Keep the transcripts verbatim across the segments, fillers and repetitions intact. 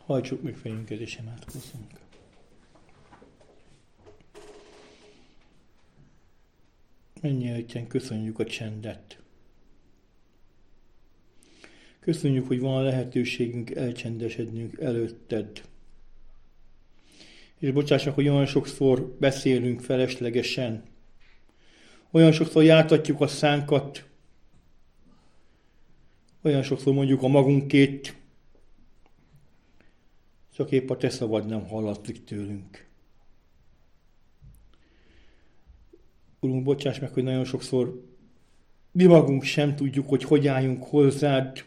Hajtsuk meg fejünket és imádkozzunk. Mennyire Atyánk, köszönjük a csendet. Köszönjük, hogy van lehetőségünk elcsendesednünk előtted. És bocsáss meg, hogy olyan sokszor beszélünk feleslegesen. Olyan sokszor jártatjuk a szánkat. Olyan sokszor mondjuk a magunkét. Csak épp a te szavad nem hallatszik tőlünk. Urunk, bocsáss meg, hogy nagyon sokszor mi magunk sem tudjuk, hogy hogy álljunk hozzád.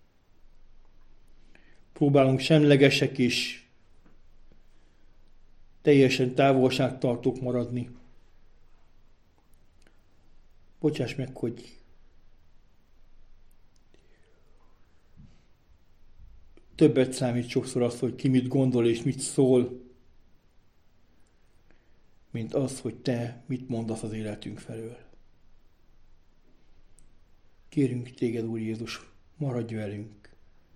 Próbálunk semlegesek és teljesen távolságtartók maradni. Bocsáss meg, hogy többet számít sokszor az, hogy ki mit gondol és mit szól, mint az, hogy te mit mondasz az életünk felől. Kérünk téged, Úr Jézus, maradj velünk.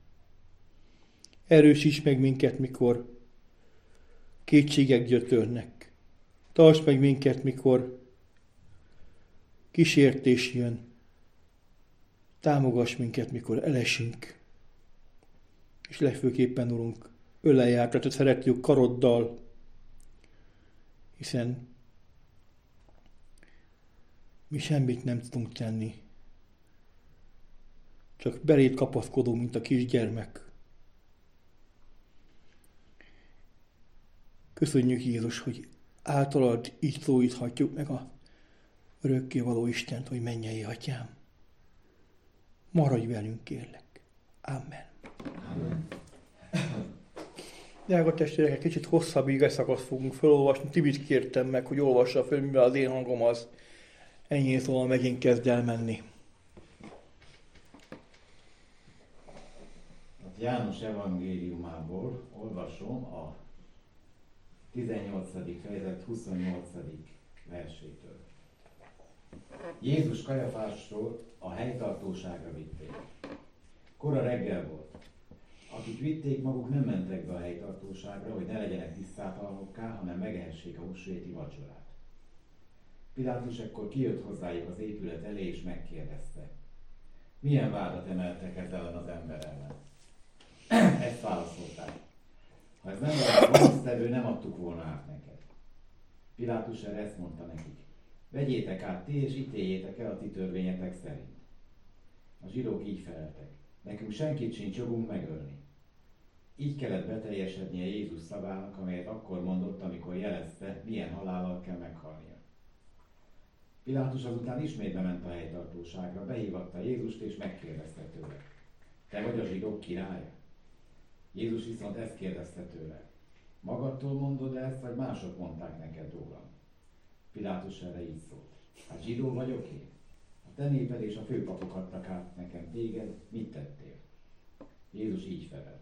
Erősíts meg minket, mikor kétségek gyötörnek. Tarts meg minket, mikor kísértés jön. Támogass minket, mikor elesünk. És legfőképpen, Urunk, ölelj át, tehát szeretjük karoddal, hiszen mi semmit nem tudunk tenni. Csak beléd kapaszkodunk, mint a kisgyermek. Köszönjük, Jézus, hogy általad így szólíthatjuk meg a örökkévaló Istent, hogy mennyei Atyám. Maradj velünk, kérlek. Amen. Amen. Drága testvérek, egy kicsit hosszabb igeszakaszt fogunk felolvasni. Tibit kértem meg, hogy olvassa fel, mivel az én hangom az ennyi szóval megint kezd el menni. János evangéliumából olvasom a tizennyolcadik fejezet huszonnyolcadik versétől. Jézus Kajafástól a helytartóságra vitték. Kora reggel volt. Akik vitték, maguk nem mentek be a helytartóságra, hogy ne legyenek tisztátalanokká, hanem megehessék a húsvéti vacsorát. Pilátus ekkor kijött hozzájuk az épület elé, és megkérdezte: milyen vádat emeltek ez ellen az ember ellen? Ezt válaszolták: ha ez nem volt gonosztevő, nem adtuk volna át neked. Pilátus erre ezt mondta nekik: vegyétek át ti, és ítéljétek el a ti törvényetek szerint. A zsidók így feleltek: nekünk senkit sincs jogunk megölni. Így kellett beteljesednie Jézus szavának, amelyet akkor mondott, amikor jelezte, milyen halállal kell meghalnia. Pilátus azután ismét bement a helytartóságra, behívatta Jézust és megkérdezte tőle: te vagy a zsidók királya? Jézus viszont ezt kérdezte tőle: magadtól mondod ezt, vagy mások mondták neked rólam? Pilátus erre így szólt: hát zsidó vagyok én? A te néped és a főpapok adtak át nekem téged, mit tettél? Jézus így felelt: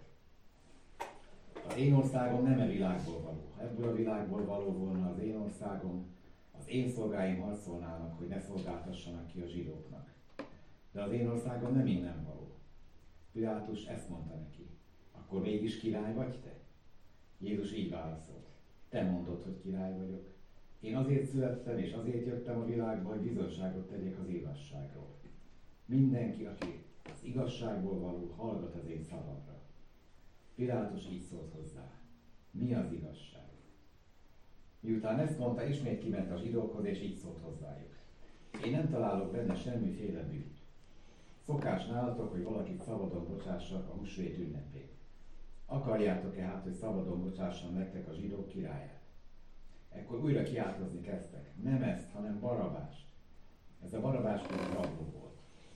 az én országom nem e világból való. Ha ebből a világból való volna az én országom, az én szolgáim harcolnának, hogy ne szolgáltassanak ki a zsidóknak. De az én országom nem innen való. Pilátus ezt mondta neki: akkor mégis király vagy te? Jézus így válaszolt: te mondod, hogy király vagyok. Én azért születtem és azért jöttem a világba, hogy bizonságot tegyek az igazságról. Mindenki, aki az igazságból való, hallgat az én szavamra. Pilátus így szólt hozzá: mi az igazság? Miután ezt mondta, ismét kiment a zsidókhoz, és így szólt hozzájuk: én nem találok benne semmiféle bűnt. Szokás nálatok, hogy valakit szabadon bocsássak a húsvét ünnepén. Akarjátok-e hát, hogy szabadon bocsássam nektek a zsidók királyát? Ekkor újra kiáltozni kezdtek: nem ezt, hanem Barabást. Ez a Barabás pedig rabló volt.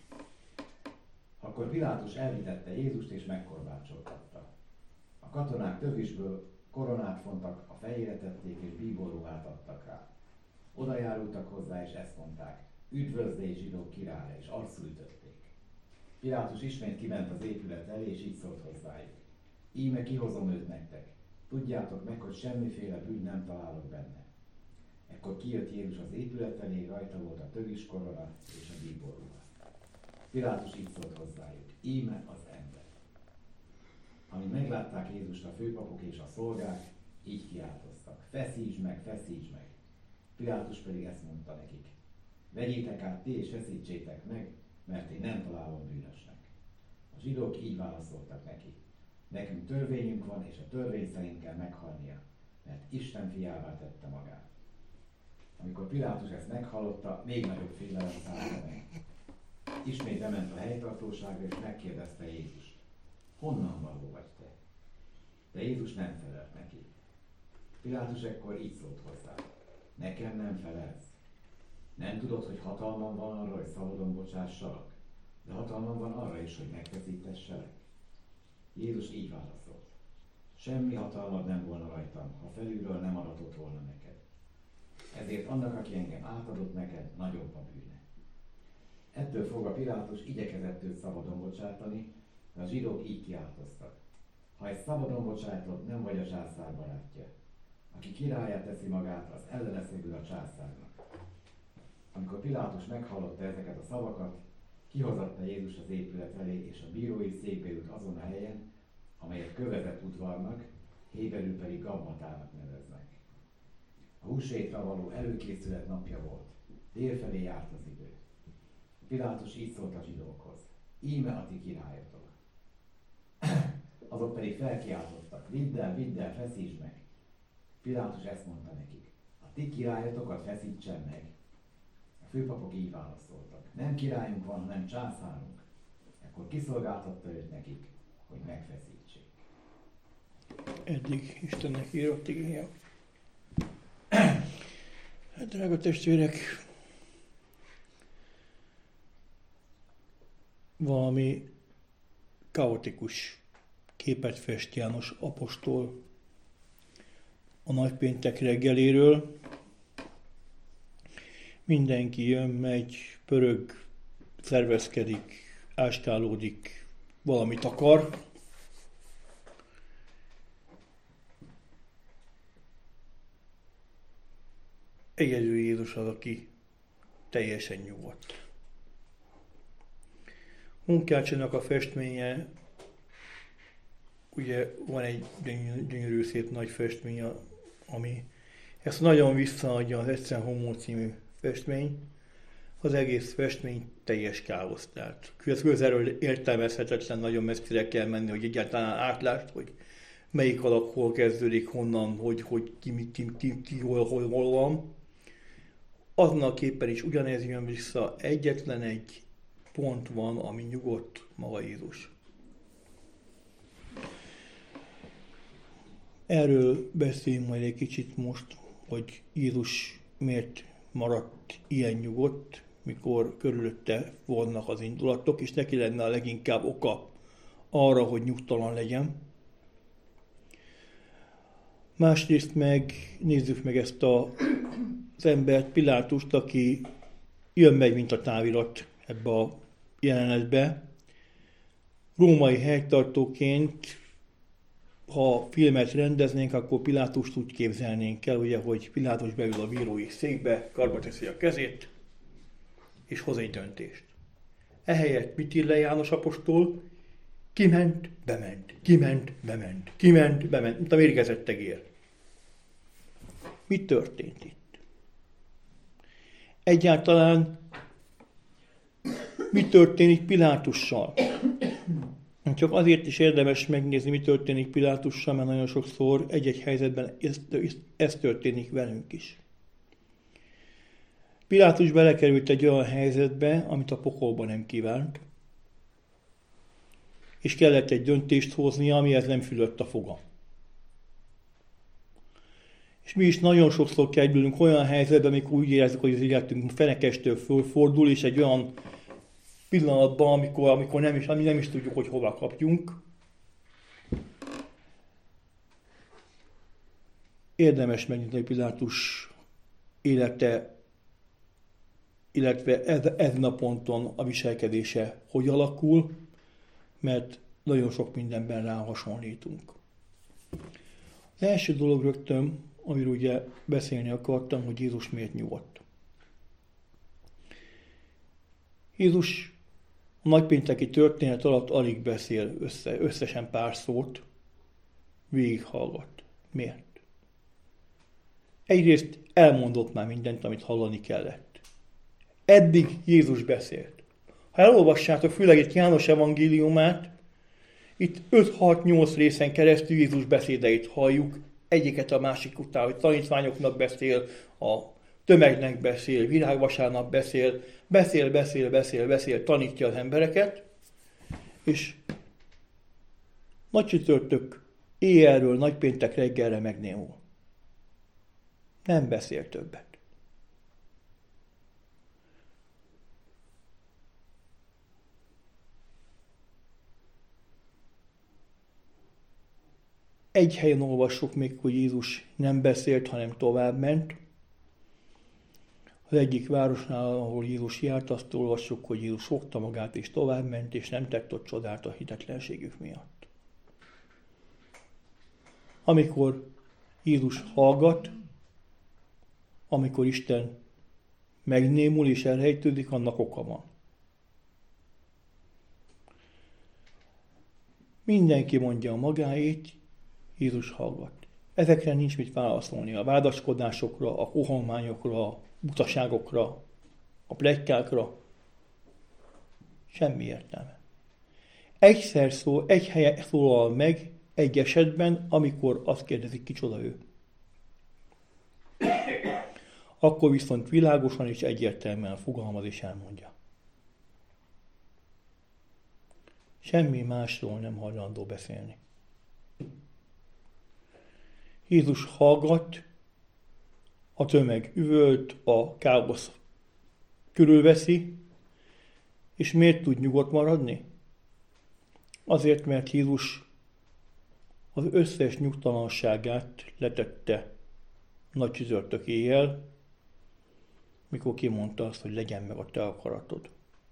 Akkor Pilátus elvitette Jézust és megkorbácsoltatta. A katonák tövisből koronát fontak, a fejére tették és bíborruhát adtak rá. Oda járultak hozzá és ezt mondták: üdvözlégy zsidók királya, és arcul ütötték. Pilátus ismét kiment az épület elé, és így szólt hozzájuk: íme kihozom őt nektek. Tudjátok meg, hogy semmiféle bűn nem találok benne. Ekkor kijött Jézus az épület elé, rajta volt a tövis korona és a bíborruha. Pilátus így szólt hozzájuk: íme az ember. Amint meglátták Jézust a főpapok és a szolgák, így kiáltoztak: feszítsd meg, feszítsd meg! Pilátus pedig ezt mondta nekik: vegyétek át ti és feszítsétek meg, mert én nem találom bűnösnek. A zsidók így válaszoltak neki: nekünk törvényünk van, és a törvény szerint kell meghalnia, mert Isten fiává tette magát. Amikor Pilátus ezt meghallotta, még nagyobb félelem szállta meg. Ismét bement a helytartóságra, és megkérdezte Jézust: honnan való vagy te? De Jézus nem felelt neki. Pilátus ekkor így szólt hozzá: nekem nem felelsz? Nem tudod, hogy hatalmam van arra, hogy szabadon bocsássalak, de hatalmam van arra is, hogy megfeszítesselek? Jézus így válaszolt: semmi hatalmad nem volna rajtam, ha felülről nem adatott volna neked. Ezért annak, aki engem átadott neked, nagyobb a bűne. Ettől fogva Pilátus igyekezett őt szabadon bocsátani, de a zsidók így kiáltoztak: ha ezt szabadon bocsátod, nem vagy a császár barátja. Aki királlyá teszi magát, az ellene szegül a császárnak. Amikor Pilátus meghallotta ezeket a szavakat, kihozatta Jézus az épület elé, és a bírói székbe ült azon a helyen, amelyet kövezett udvarnak, héberül pedig Gabbatának neveznek. A húsvétra való előkészület napja volt, délfelé járt az idő. Pilátus így szólt a zsidókhoz: íme a ti királyotok. Azok pedig felkiáltottak: vidd el, vidd el, feszítsd meg! Pilátus ezt mondta nekik: a ti királyotokat feszítsen meg. A főpapok így válaszoltak: nem királyunk van, hanem császárunk. Ekkor kiszolgáltatta őt nekik, hogy megfeszítsék. Eddig Istennek írott igéje. Hát, drága testvérek, valami kaotikus képet fest János apostol a nagypéntek reggeléről. Mindenki jön, megy, pörög, szervezkedik, ástálódik, valamit akar. Egyedül Jézus az, aki teljesen nyugodt. Munkácsának a festménye, ugye van egy gyönyörű szép nagy festmény, ami ezt nagyon visszaadja, az Ecce Homo című festmény. Az egész festmény teljes káosz. Tehát közelről értelmezhetetlen, nagyon messzire kell menni, hogy egyáltalán átlást, hogy melyik alak hol kezdődik, honnan, hogy, hogy ki, ki, ki, ki hol, hol, hol van. Aznalképpen is ugyanez jön vissza, egyetlen egy pont van, ami nyugodt, maga Jézus. Erről beszéljünk majd egy kicsit most, hogy Jézus miért maradt ilyen nyugodt, mikor körülötte vannak az indulatok, és neki lenne a leginkább oka arra, hogy nyugtalan legyen. Másrészt meg nézzük meg ezt a, az embert, Pilátust, aki jön-megy, mint a távirat ebbe a jelenetbe. Római helytartóként, ha filmet rendeznénk, akkor Pilátust úgy képzelnénk el, ugye, hogy Pilátus beül a bírói székbe, karba teszi a kezét, és hoz egy döntést. Ehelyett mit ír le János apostol? Kiment, bement, kiment, bement, kiment, bement, mint a mérgezett egér. Mi történt itt? Egyáltalán mi történik Pilátussal? Csak azért is érdemes megnézni, mi történik Pilátussal, mert nagyon sokszor egy-egy helyzetben ez, ez történik velünk is. Pilátus belekerült egy olyan helyzetbe, amit a pokolban nem kívánt, és kellett egy döntést hoznia, amihez nem fülött a foga. És mi is nagyon sokszor kerülünk olyan helyzetbe, amikor úgy érezzük, hogy az életünk fenekestől fölfordul, és egy olyan pillanatban, amikor, amikor nem, is, nem is tudjuk, hogy hova kapjunk. Érdemes megnézni, hogy Pilátus élete, illetve ez, ezen a ponton a viselkedése hogy alakul, mert nagyon sok mindenben rá hasonlítunk. Az első dolog rögtön, amiről ugye beszélni akartam, hogy Jézus miért nyugodt. Jézus A nagypénteki történet alatt alig beszél össze, összesen pár szót, végighallgat. Miért? Egyrészt elmondott már mindent, amit hallani kellett. Eddig Jézus beszélt. Ha elolvassátok főleg itt János evangéliumát, itt öt-hat-nyolc részen keresztül Jézus beszédeit halljuk, egyiket a másik után, hogy tanítványoknak beszél, a tömegnek beszél, virágvasárnap beszél, beszél, beszél, beszél, beszél, tanítja az embereket, és nagy csütörtök éjjelről nagypéntek reggelre megnémul. Nem beszél többet. Egy helyen olvassuk még, hogy Jézus nem beszélt, hanem tovább ment. Az egyik városnál, ahol Jézus járt, azt olvassuk, hogy Jézus fogta magát és tovább ment, és nem tett ott csodát a hitetlenségük miatt. Amikor Jézus hallgat, amikor Isten megnémul és elrejtődik, annak oka van. Mindenki mondja a magáét, Jézus hallgat. Ezekre nincs mit válaszolni. A vádaskodásokra, a kohományokra, a butaságokra, a pletykákra. Semmi értelme. Egyszer szól, egy helyen szólal meg, egy esetben, amikor azt kérdezik, kicsoda ő. Akkor viszont világosan és egyértelműen fogalmaz és elmondja. Semmi másról nem hajlandó beszélni. Jézus hallgat, a tömeg üvölt, a káosz körülveszi, és miért tud nyugodt maradni? Azért, mert Jézus az összes nyugtalanságát letette nagy csütörtök éjjel, mikor kimondta azt, hogy legyen meg a te akaratod.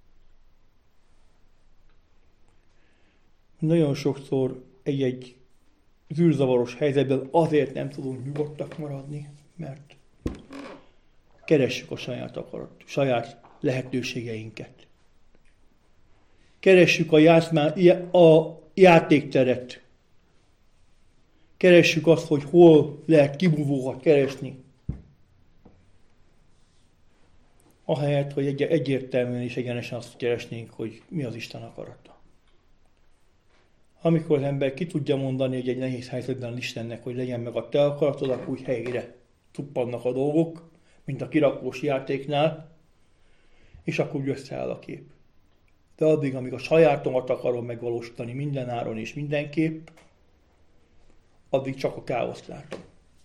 Nagyon sokszor egy-egy zűrzavaros helyzetben azért nem tudunk nyugodtak maradni, mert keressük a saját akarat, saját lehetőségeinket. Keressük a, játszmá, a játékteret. Keressük azt, hogy hol lehet kibúvókat keresni. Ahelyett, hogy egy- egyértelműen és egyenesen azt keresnénk, hogy mi az Isten akarata. Amikor az ember ki tudja mondani egy, egy nehéz helyzetben Istennek, hogy legyen meg a te akaratod, akkor úgy helyére tuppannak a dolgok, mint a kirakós játéknál, és akkor úgy összeáll a kép. De addig, amíg a sajátomat akarom megvalósítani minden áron és mindenképp, addig csak a káoszt látom.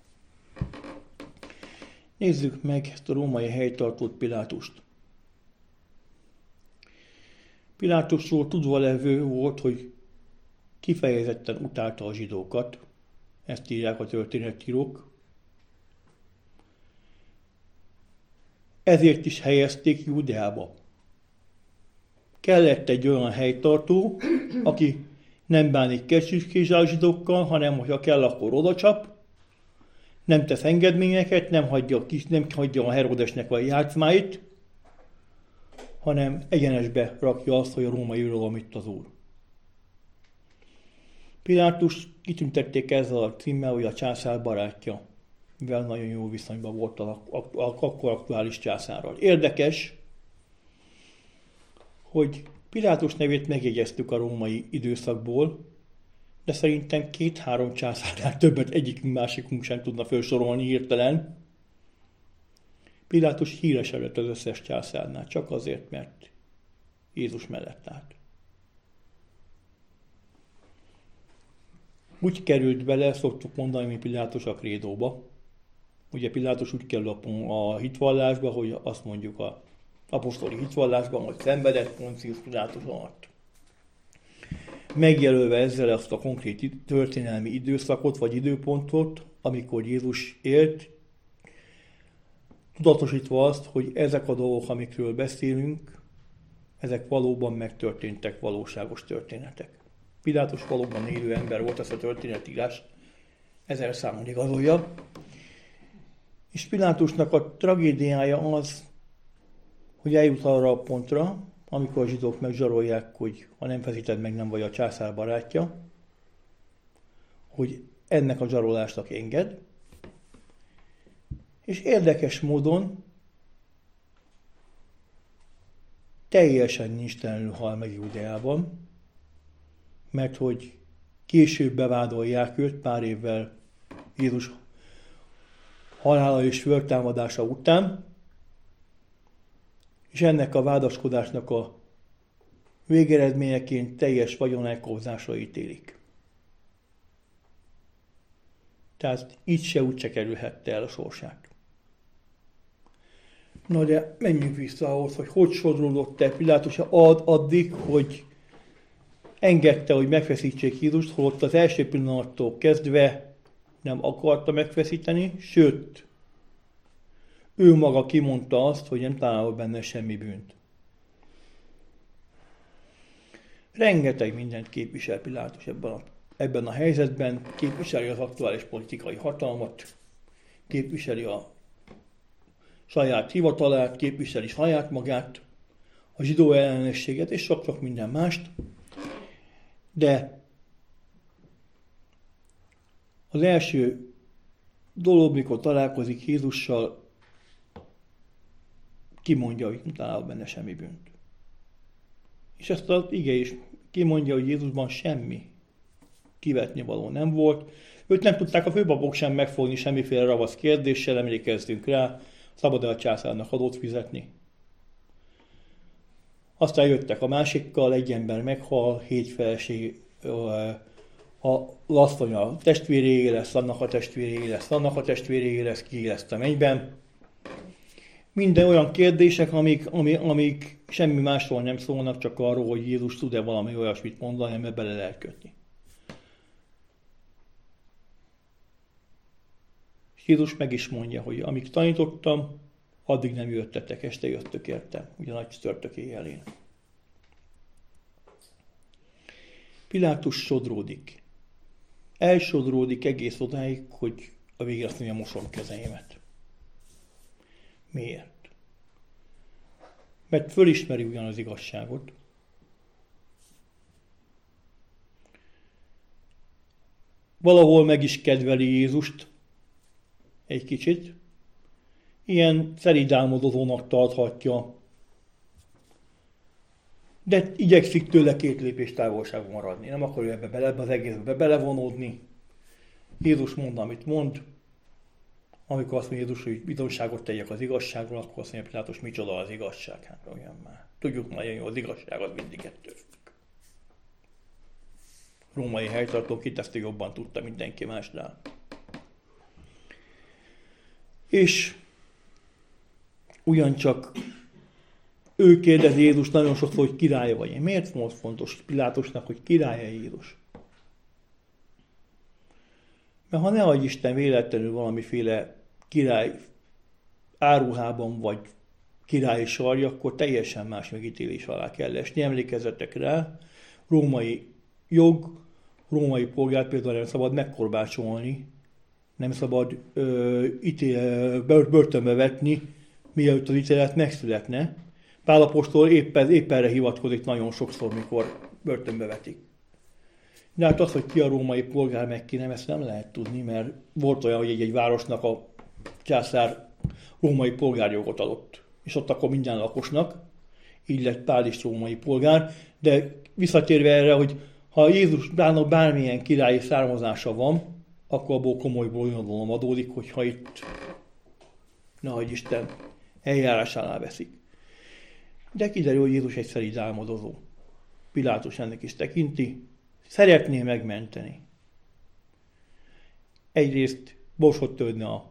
Nézzük meg ezt a római helytartót, Pilátust. Pilátusról tudva levő volt, hogy kifejezetten utálta a zsidókat, ezt írják a történetírók. Ezért is helyezték Júdeába. Kellett egy olyan helytartó, aki nem bánik kecsüskézsel a zsidókkal, hanem hogyha kell, akkor odacsap, nem tesz engedményeket, nem hagyja, nem hagyja a Herodesnek a játszmáit, hanem egyenesbe rakja azt, hogy a római uralom itt az úr. Pilátus kitüntették ezzel a címmel, hogy a császár barátja, mivel nagyon jó viszonyban volt a, a, a, akkor aktuális császárral. Érdekes, hogy Pilátus nevét megjegyeztük a római időszakból, de szerintem két-három császárnál többet egyikünk másikunk sem tudna felsorolni hirtelen. Pilátus híresebb lett az összes császárnál, csak azért, mert Jézus mellett állt. Úgy került bele, szoktuk mondani, mint Pilátus a krédóba. Ugye Pilátus úgy kerül a, a hitvallásba, hogy azt mondjuk a apostoli hitvallásban, hogy szenvedett Poncius Pilátus alatt. Megjelölve ezzel azt a konkrét történelmi időszakot vagy időpontot, amikor Jézus élt, tudatosítva azt, hogy ezek a dolgok, amikről beszélünk, ezek valóban megtörténtek, valóságos történetek. Pilátus valóban élő ember volt, ez a történetírás ezer számon igazolja. És Pilátusnak a tragédiája az, hogy eljut arra a pontra, amikor a zsidók megzsarolják, hogy ha nem feszíted meg, nem vagy a császár barátja, hogy ennek a zsarolásnak enged, és érdekes módon teljesen nincstelenül hal meg Júdeában, mert hogy később bevádolják őt pár évvel Jézus halála és föltámadása után, és ennek a vádaskodásnak a végeredményeként teljes vagyon elkobzásra ítélik. Tehát így se úgy se kerülhette el a sorsát. Na de menjünk vissza ahhoz, hogy hogy sodródott el Pilátus ad, addig, hogy engedte, hogy megfeszítsék Jézust, holott az első pillanattól kezdve nem akarta megfeszíteni, sőt, ő maga kimondta azt, hogy nem találva benne semmi bűnt. Rengeteg mindent képvisel Pilátus ebben a, ebben a helyzetben, képviseli az aktuális politikai hatalmat, képviseli a saját hivatalát, képviseli saját magát, a zsidó ellenességet és sok-sok minden mást, de az első dolog, mikor találkozik Jézussal, kimondja, hogy nem talál benne semmi bűnt. És ezt az ige is kimondja, hogy Jézusban semmi kivetni való nem volt. Őt nem tudták a főpapok sem megfogni semmiféle ravasz kérdéssel, emlékezzünk rá, szabad-e a császárnak adót fizetni. Aztán jöttek a másikkal, egy ember meghal, hét feleség, a asszony a testvéréé lesz, annak a testvéréé lesz, annak a testvéréé lesz, ki lesz a mennyben. Minden olyan kérdések, amik, amik, amik semmi másról nem szólnak, csak arról, hogy Jézus tud-e valami olyasmit mondani, mert bele lehet kötni. Jézus meg is mondja, hogy amíg tanítottam, addig nem jöttetek, este jöttök értem, ugye nagy csütörtök éjjelén. Pilátus sodródik. Elsodródik egész odáig, hogy a végre azt mondja, mosom kezeimet. Miért? Mert fölismeri ugyan az igazságot. Valahol meg is kedveli Jézust egy kicsit. Ilyen szeridálmodozónak tarthatja, de igyekszik tőle két lépés távolságban maradni. Nem akarja ebbe bele, ebbe az egészbe belevonódni. Jézus mond, amit mond. Amikor azt mondja Jézus, hogy bizonyságot tegyek az igazságról, akkor azt mondja Pilátus, micsoda az igazság? Hát olyan már. Tudjuk nagyon jó, az igazság az mindig ettől függ. Római helytartó itt ezt jobban tudta mindenki másnál. És ugyancsak ő kérdezi Jézus nagyon sokszor, hogy királya vagy. Miért volt fontos Pilátusnak, hogy királya Jézus? Mert ha ne adj Isten véletlenül valamiféle király áruhában vagy királyi sarja, akkor teljesen más megítélés alá kell esni. Emlékezzetek rá, római jog, római polgárt például nem szabad megkorbácsolni, nem szabad ö, ítél, börtönbe vetni, mielőtt az ítélet megszületne. Pál apostol épp, épp erre hivatkozik nagyon sokszor, mikor börtönbe vetik. De hát az, hogy ki a római polgár, meg ki nem, ezt nem lehet tudni, mert volt olyan, hogy egy-egy városnak a császár római polgárjogot adott. És ott akkor minden lakosnak, így lett Pál is római polgár. De visszatérve erre, hogy ha Jézusnak bármilyen királyi származása van, akkor abból komoly bonyodalom adódik, hogyha itt, nehogy Isten, eljárás alá veszik. De kiderül, hogy Jézus egy szerid álmodozó. Pilátus ennek is tekinti, szeretné megmenteni. Egyrészt borsot törne a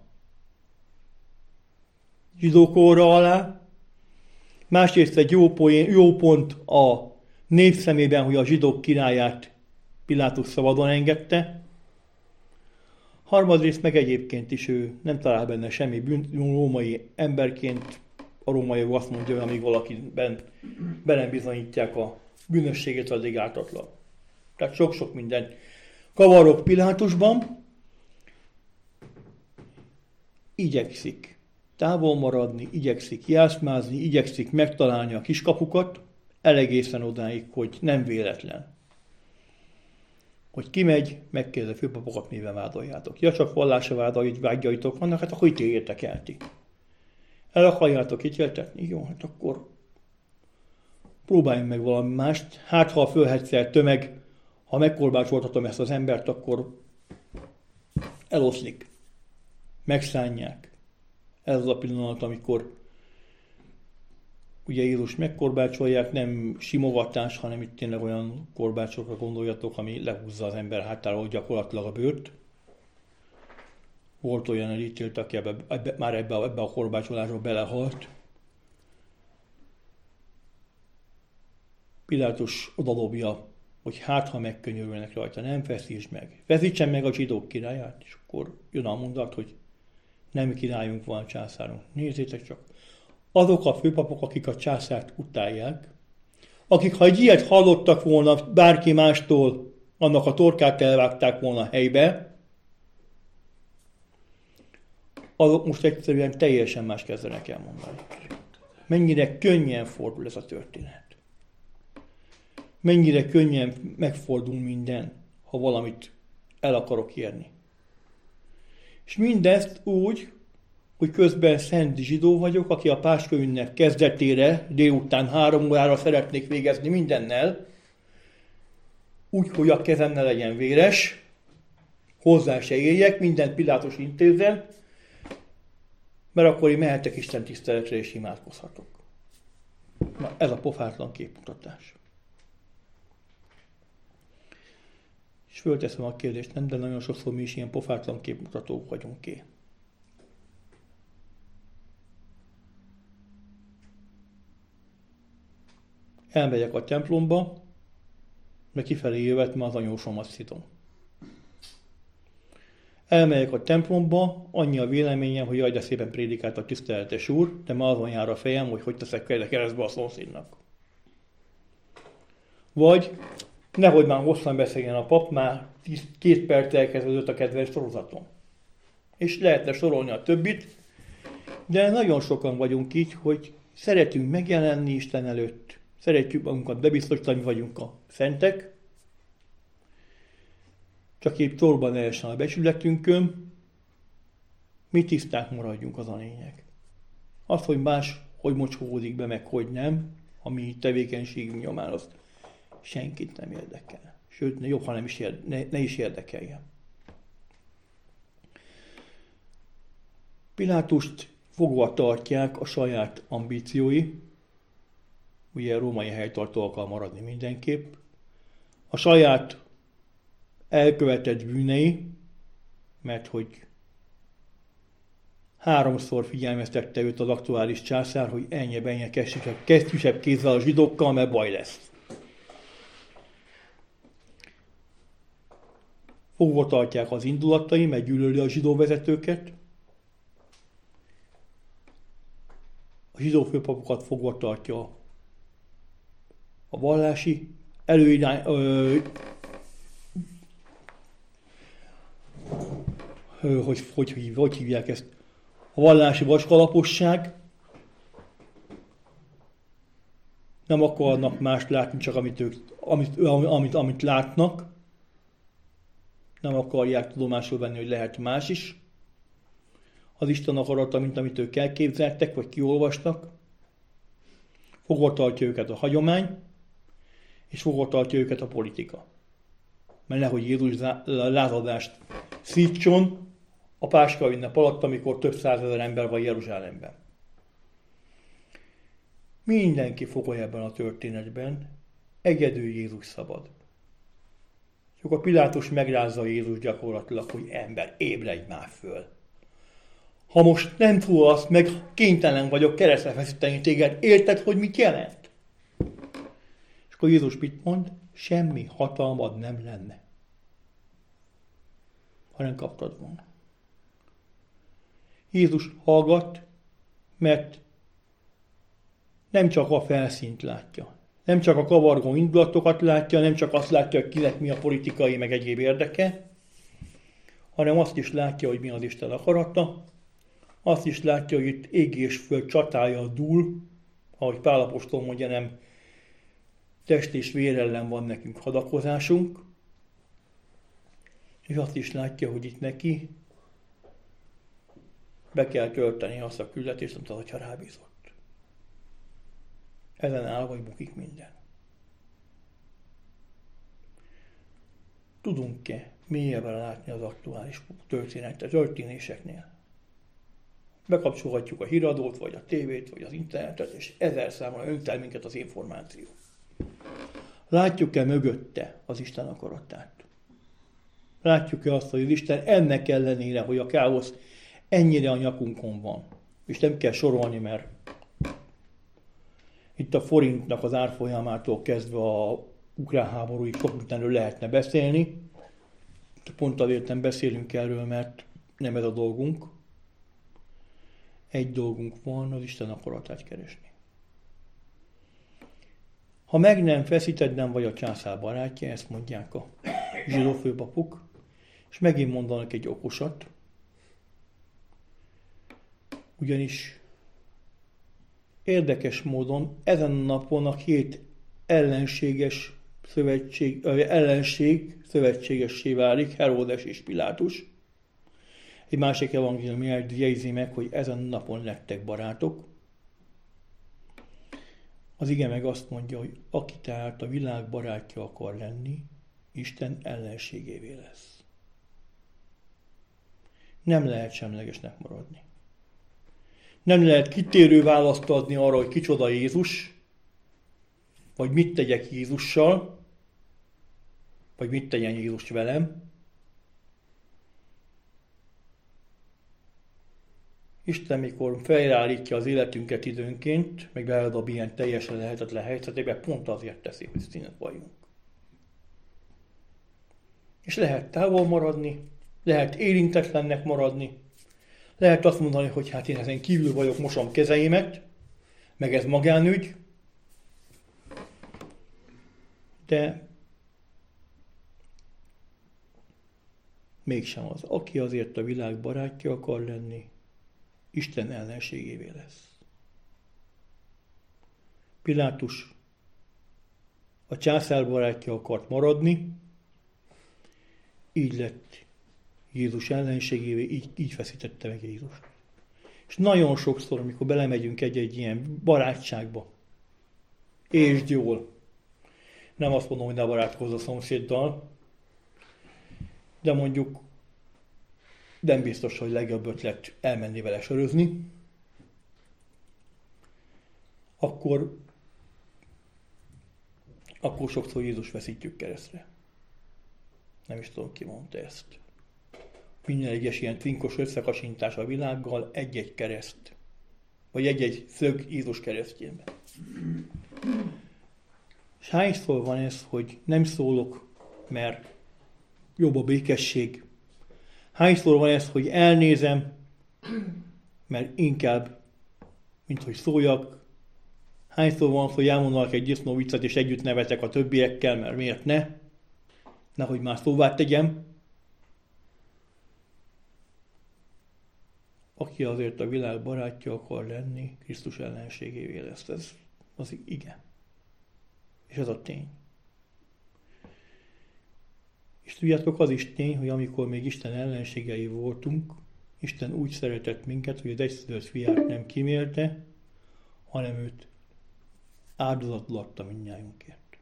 zsidók orra alá, másrészt egy jó, poén, jó pont a nép szemében, hogy a zsidók királyát Pilátus szabadon engedte, harmadrészt meg egyébként is ő nem talál benne semmi bűnt, római emberként, a római azt mondja, hogy amíg valakiben be nem bizonyítják a bűnösséget, addig ártatlan. Tehát sok-sok minden kavarok Pilátusban, igyekszik távol maradni, igyekszik jászmázni, igyekszik megtalálni a kiskapukat, elegészen odáig, hogy nem véletlen, hogy kimegy, megkérdezi a főpapokat, mivel vádoljátok. Ja, csak vallásra vádolj, vágyaitok vannak, hát akkor ítéljétek el ti. El akarjátok ítéltetni? Jó, hát akkor próbáljunk meg valami mást. Hát, ha a fölhetszer tömeg, ha megkorbácsoltatom ezt az embert, akkor eloszlik. Megszánják. Ez az a pillanat, amikor ugye Jézus megkorbácsolják, nem simogatás, hanem itt tényleg olyan korbácsokra gondoljatok, ami lehúzza az ember hátáról gyakorlatilag a bőrt. Volt olyan elítélt, aki ebbe, ebbe, már ebbe, ebbe a korbácsolásba belehalt. Pilátus odalobja, hogy hát, ha megkönyörülnek rajta, nem feszítsd meg. Feszítsen meg a zsidók királyát, és akkor jön a mondat, hogy nem királyunk van, császárunk. Nézzétek csak, azok a főpapok, akik a császárt utálják, akik, ha egy ilyet hallottak volna bárki mástól, annak a torkát elvágták volna helybe, azok most egyszerűen teljesen más kezdenek elmondani. Mennyire könnyen fordul ez a történet. Mennyire könnyen megfordul minden, ha valamit el akarok érni. És mindezt úgy, hogy közben szent zsidó vagyok, aki a Páska ünnep kezdetére délután három órára szeretnék végezni mindennel, úgy, hogy a kezem ne legyen véres, hozzá se éljek, mindent Pilátus intézzen, mert akkor én mehetek Isten tiszteletre és imádkozhatok. Na, ez a pofátlan képmutatás. És fölteszem a kérdést, nem, de nagyon sokszor mi is ilyen pofátlan képmutatók vagyunk ki. Elmegyek a templomba, mert kifelé jövet, mert az anyósomat szidom. Elmegyek a templomba, annyi a véleményem, hogy jaj, de szépen prédikált a tiszteletes úr, de ma azon jár a fejem, hogy hogy teszek keresztbe a szomszédnak. Vagy nehogy már hosszan beszéljen a pap, már tíz, két perc elkezdődött a kedves sorozatom. És lehetne sorolni a többit, de nagyon sokan vagyunk így, hogy szeretünk megjelenni Isten előtt, szeretjük magunkat bebiztosítani, vagyunk a szentek, csak épp sorban lehessen a becsületünkön, mi tiszták maradjunk, az a lényeg. Az, hogy más, hogy mocskódik be, meg hogy nem, a mi tevékenységünk nyomán, azt senkit nem érdekel. Sőt, jobb, ha nem is érde, ne, ne is érdekeljen. Pilátust fogva tartják a saját ambíciói, ugye római helytartó akar maradni mindenképp, a saját elkövetett bűnei, mert hogy háromszor figyelmeztette őt az aktuális császár, hogy ennyi benye kesztyűsebb kézzel a zsidókkal, mert baj lesz. Fogva tartják az indulatai, mert gyűlöli a zsidó vezetőket. A zsidó főpapokat fogva tartja a vallási előirány, ö, ö, hogy, hogy, hogy, hogy hívják ezt, a vallási vaskalaposság. Nem akarnak mást látni, csak amit, ők, amit, amit, amit látnak. Nem akarják tudomásul venni, hogy lehet más is. Az Isten akarata, mint amit ők elképzeltek, vagy kiolvastak. Fogva tartja őket a hagyomány, és fogva tartja őket a politika. Mert nehogy Jézus lázadást szítson a Páska ünnep alatt, amikor több százezer ember van Jeruzsálemben. Mindenki fogolja ebben a történetben, egyedül Jézus szabad. Csak a Pilátus megrázza Jézus gyakorlatilag, hogy ember, ébredj már föl. Ha most nem tudod meg, kénytelen vagyok keresztre feszíteni téged, érted, hogy mit jelent? És akkor Jézus mit mond? Semmi hatalmad nem lenne, ha nem kaptad volna. Jézus hallgat, mert nem csak a felszínt látja, nem csak a kavargó indulatokat látja, nem csak azt látja, hogy kinek mi a politikai, meg egyéb érdeke, hanem azt is látja, hogy mi az Isten akarata, azt is látja, hogy itt ég és föld csatája dúl, ahogy Pál apostol mondja, nem test és vér ellen van nekünk hadakozásunk, és azt is látja, hogy itt neki be kell tölteni azt a küldetést, amit az Atya rábízott. Ezen áll, vagy bukik minden. Tudunk-e mélyebben látni az aktuális történetet, történéseknél? Bekapcsolhatjuk a híradót, vagy a tévét, vagy az internetet, és ezer számra önt el minket az információ. Látjuk-e mögötte az Isten akaratát? Látjuk-e azt, hogy az Isten ennek ellenére, hogy a káosz ennyire a nyakunkon van, és nem kell sorolni, mert itt a forintnak az árfolyamától kezdve a ukrán háborúig sok mindenről lehetne beszélni. Pont azért nem beszélünk erről, mert nem ez a dolgunk. Egy dolgunk van, az Isten akaratát keresni. Ha meg nem feszíted, nem vagy a császár barátja, ezt mondják a zsidó főpapok, és megint mondanak egy okosat, ugyanis érdekes módon ezen a napon a két ellenséges szövetség, ellenség szövetségessé válik, Heródes és Pilátus. Egy másik evangélium jegyzi meg, hogy ezen a napon lettek barátok. Az ige meg azt mondja, hogy aki tehát a világ barátja akar lenni, Isten ellenségévé lesz. Nem lehet semlegesnek maradni. Nem lehet kitérő választ adni arra, hogy kicsoda Jézus, vagy mit tegyek Jézussal, vagy mit tegyen Jézus velem. Isten, mikor felállítja az életünket időnként, meg beledob ilyen teljesen lehetetlen helyzetébe, pont azért teszi, hogy színet vagyunk. És lehet távol maradni, lehet érintetlennek maradni, lehet azt mondani, hogy hát én ezen kívül vagyok, mosom kezeimet, meg ez magánügy, de mégsem az. Aki azért a világ barátja akar lenni, Isten ellenségévé lesz. Pilátus a császár barátja akart maradni, így lett Jézus ellenségévé, így, így feszítette meg Jézust. És nagyon sokszor, amikor belemegyünk egy-egy ilyen barátságba, és jól, nem azt mondom, hogy ne barátkozz a szomszéddal, de mondjuk nem biztos, hogy legjobb ötlet elmenni vele sörözni, akkor, akkor sokszor Jézus veszítjük keresztre. Nem is tudom, ki mondta ezt. Minden egyes ilyen tvinkos összekasintás a világgal egy-egy kereszt. Vagy egy-egy szög Jézus keresztjénben. És hányszor van ez, hogy nem szólok, mert jobb a békesség. Hányszor van ez, hogy elnézem, mert inkább, mint hogy szóljak. Hányszor van az, hogy elmondanak egy disznó viccet, és együtt nevetek a többiekkel, mert miért ne? Nehogy már szóvá tegyem. Aki azért a világ barátja akar lenni, Krisztus ellenségévé lesz. Ez az ige. És ez a tény. És tudjátok, az is tény, hogy amikor még Isten ellenségei voltunk, Isten úgy szeretett minket, hogy az egyszülött fiát nem kímélte, hanem őt áldozatul adta mindnyájunkért.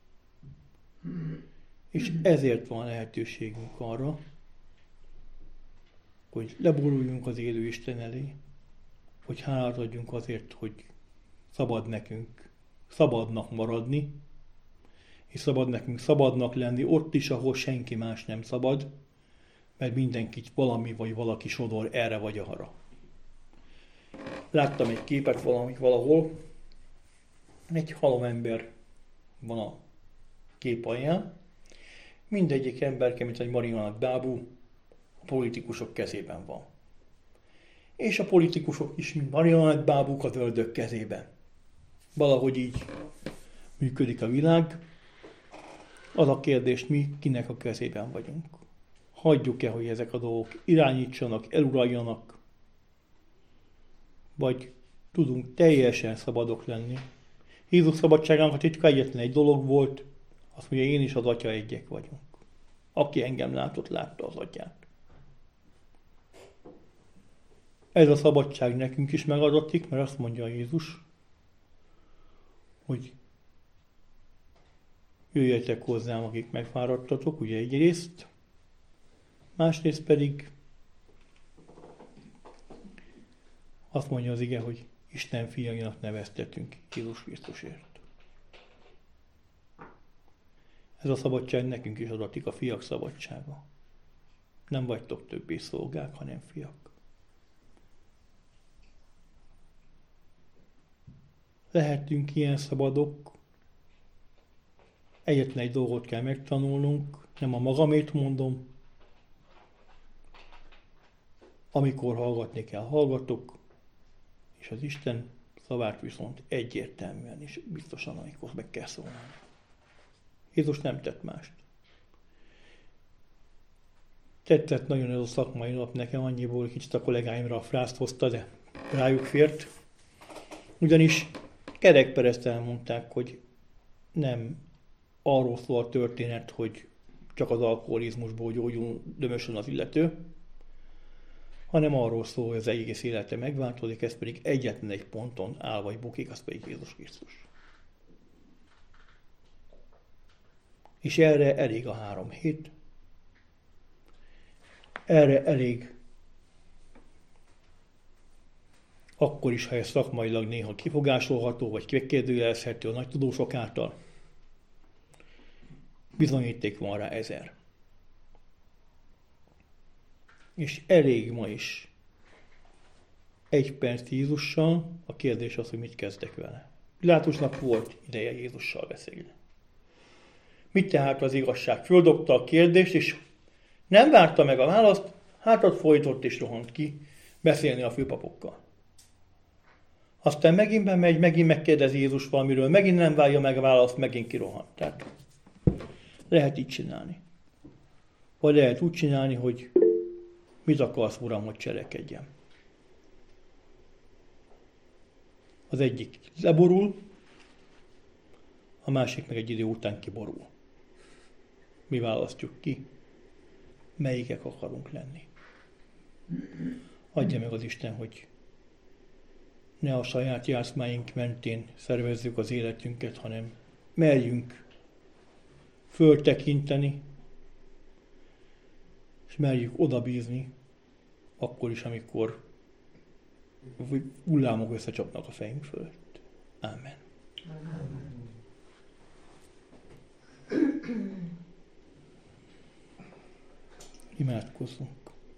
És ezért van lehetőségünk arra, hogy leboruljunk az élő Isten elé, hogy hálát adjunk azért, hogy szabad nekünk szabadnak maradni, és szabad nekünk szabadnak lenni ott is, ahol senki más nem szabad, mert mindenkit valami vagy valaki sodor erre vagy arra. Láttam egy képet valami, valahol, egy halom ember van a kép alján, mindegyik emberke, mint egy marionett bábú, a politikusok kezében van. És a politikusok is, mint marionett bábúk, az ördög kezében. Valahogy így működik a világ. Az a kérdés, mi kinek a kezében vagyunk. Hagyjuk-e, hogy ezek a dolgok irányítsanak, eluraljanak, vagy tudunk teljesen szabadok lenni, Jézus szabadságának a titka egyetlen egy dolog volt, azt mondja, én is az Atya egyek vagyunk. Aki engem látott, látta az Atyát. Ez a szabadság nekünk is megadatik, mert azt mondja Jézus, hogy jöjjetek hozzám, akik megfáradtatok, ugye egyrészt, másrészt pedig azt mondja az ige, hogy Isten fiainak neveztetünk Jézus Krisztusért. Ez a szabadság nekünk is adatik, a fiak szabadsága. Nem vagytok többé szolgák, hanem fiak. Lehetünk ilyen szabadok. Egyetlen egy dolgot kell megtanulnunk, nem a magamét mondom. Amikor hallgatni kell, hallgatok, és az Isten szavát viszont egyértelműen és biztosan, amikor meg kell szólni. Jézus nem tett mást. Tetszett nagyon ez a szakmai nap nekem, annyiból kicsit a kollégáimra a frászt hozta, de rájuk fért. Ugyanis kerekperezt elmondták, hogy nem arról szól a történet, hogy csak az alkoholizmusból gyógyul dömösön az illető, hanem arról szól, hogy az egész élete megváltozik, ez pedig egyetlen egy ponton áll vagy bukik, az pedig Jézus Krisztus. És erre elég a három hét, erre elég akkor is, ha ez szakmailag néha kifogásolható, vagy megkérdőjelezhető a nagy tudósok által. Bizonyíték van rá ezer. És elég ma is egy perc Jézussal, a kérdés az, hogy mit kezdek vele. Pilátusnak volt ideje Jézussal beszélni. Mit tehát az igazság? Földobta a kérdést, és nem várta meg a választ, hátat folytott és rohant ki beszélni a főpapokkal. Aztán megint bemegy, megint megkérdezi Jézus valamiről, megint nem várja meg a választ, megint kirohant. Tehát lehet így csinálni. Vagy lehet úgy csinálni, hogy mit akarsz, Uram, hogy cselekedjem. Az egyik leborul, a másik meg egy idő után kiborul. Mi választjuk ki, melyikek akarunk lenni. Adja meg az Isten, hogy ne a saját játszmáink mentén szervezzük az életünket, hanem merjünk föltekinteni, és merjük odabízni, akkor is, amikor hullámok összecsapnak a fejünk fölött. Ámen. Imádkozzunk.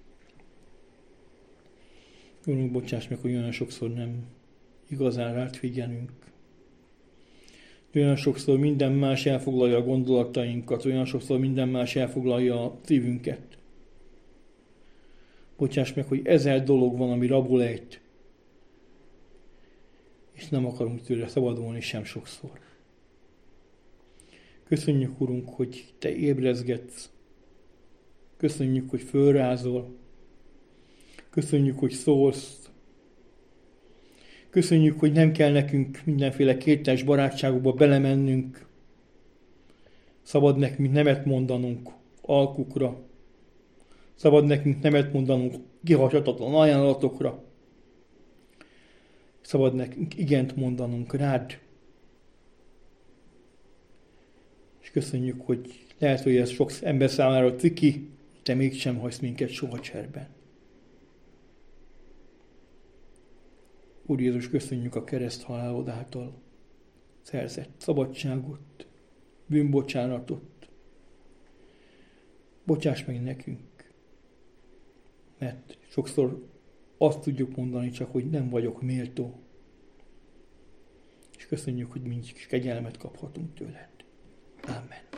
Úrunk, bocsáss meg, hogy olyan sokszor nem igazán rád figyelünk. Olyan sokszor minden más elfoglalja a gondolatainkat, olyan sokszor minden más elfoglalja a szívünket. Bocsáss meg, hogy ezer dolog van, ami rabul ejt, és nem akarunk tőle szabadulni sem sokszor. Köszönjük, Urunk, hogy Te ébrezgetsz. Köszönjük, hogy fölrázol. Köszönjük, hogy szólsz. Köszönjük, hogy nem kell nekünk mindenféle kétes barátságokba belemennünk. Szabad nekünk nemet mondanunk alkukra. Szabad nekünk nemet mondanunk kihagyhatatlan ajánlatokra. Szabad nekünk igent mondanunk rád. És köszönjük, hogy lehet, hogy ez sok ember számára ciki, te mégsem hagysz minket soha cserben. Úr Jézus, köszönjük a kereszt halálod által szerzett szabadságot, bűnbocsánatot. Bocsáss meg nekünk, mert sokszor azt tudjuk mondani csak, hogy nem vagyok méltó. És köszönjük, hogy mindig kegyelmet kaphatunk tőled. Amen.